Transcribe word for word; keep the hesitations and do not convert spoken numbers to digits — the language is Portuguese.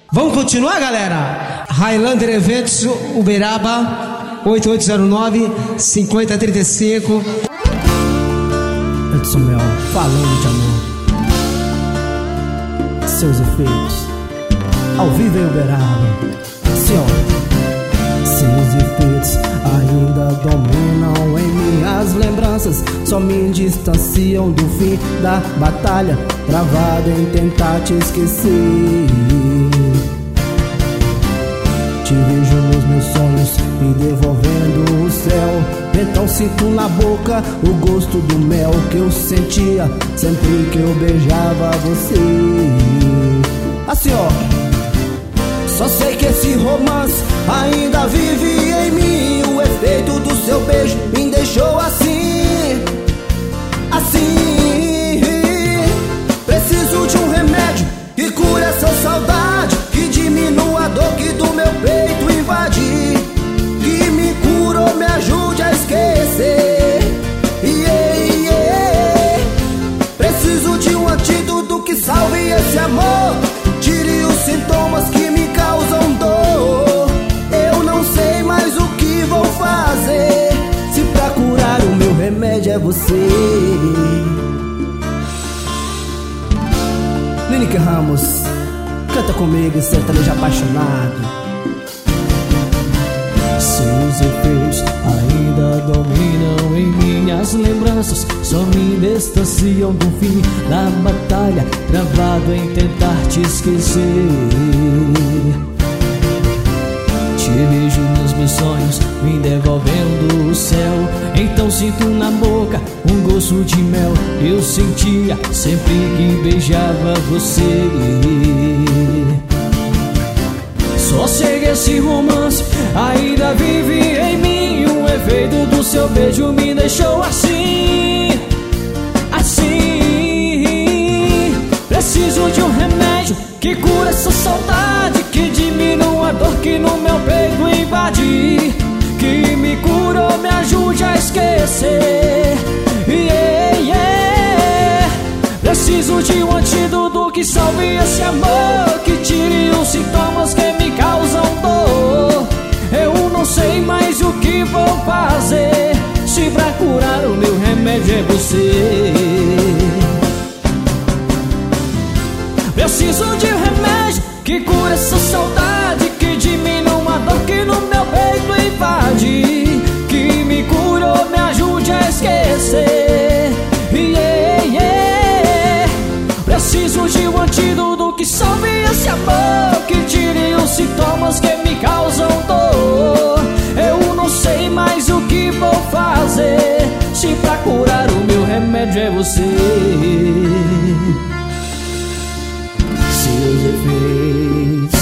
Vamos continuar, galera? Highlander Eventos, Uberaba, oito oito zero nove, cinco zero três cinco. Edson Mel, falando de amor. Seus efeitos, ao vivo em Uberaba. Senhor, seus efeitos ainda dominam em minhas lembranças, só me distanciam do fim da batalha, travado em tentar te esquecer. Te vejo nos meus sonhos, me devolvendo o céu. Então sinto na boca o gosto do mel que eu sentia sempre que eu beijava você. Assim ó, só sei que esse romance ainda vive em mim. O efeito do seu beijo me deixou assim, assim. Preciso de um remédio que cure essa saudade, que diminua a dor que do meu peito invade, que me cura ou me ajude a esquecer. Yeah, yeah. Preciso de um antídoto que salve esse amor, tire os sintomas que me causam dor. Eu não sei mais o que vou fazer, se pra curar o meu remédio é você. Lineker Ramos, canta comigo, sertanejo apaixonado. Seus efeitos ainda dominam em minhas lembranças, só me distanciam do fim da batalha, travado em tentar te esquecer. Te vejo nos meus sonhos, me devolvendo o céu. Então sinto na boca um gosto de mel, eu sentia sempre que beijava você. Só sei que esse romance ainda vive em mim. O efeito do seu beijo me deixou assim, assim. Preciso de um remédio que cura essa saudade, que diminua a dor que no meu peito invade, que me cura ou me ajude a esquecer. Yeah, yeah. Preciso de um antídoto que salve esse amor, que tire os sintomas que me causam dor. Eu não sei mais o que vou fazer, se pra curar o meu remédio é você. Preciso de um remédio que cure essa saudade, que diminua a dor que no meu peito invade, que me cura ou me ajude a esquecer. Yeah, yeah. Preciso de um antídoto que salve esse amor, que tire os sintomas que me causam dor. Eu não sei mais o que vou fazer, se pra curar o meu remédio é você. Seus efeitos